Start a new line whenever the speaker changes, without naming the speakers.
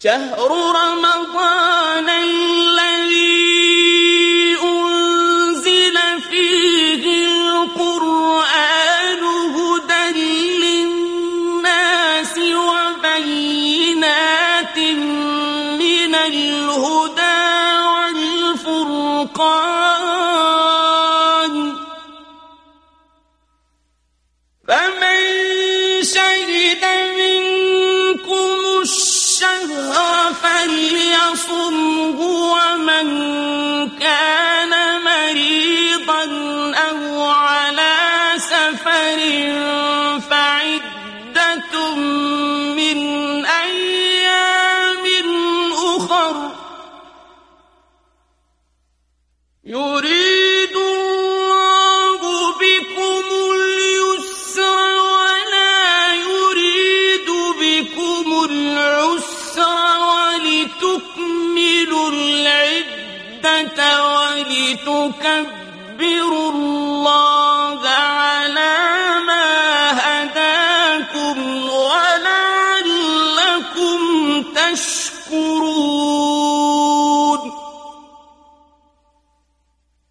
شهر رمضان الذي أنزل فيه القرآن هدى للناس وبينات من الهدى والفرقان فمن شهد منكم الشهر فليصمه ومن كان مريضا أو على سفر فعدة من أيام أخر يريد الله بكم اليسر ولا يريد بكم العسر ولتكملوا العدة ولتكبروا الله على ما هداكم ولعلكم تشكرون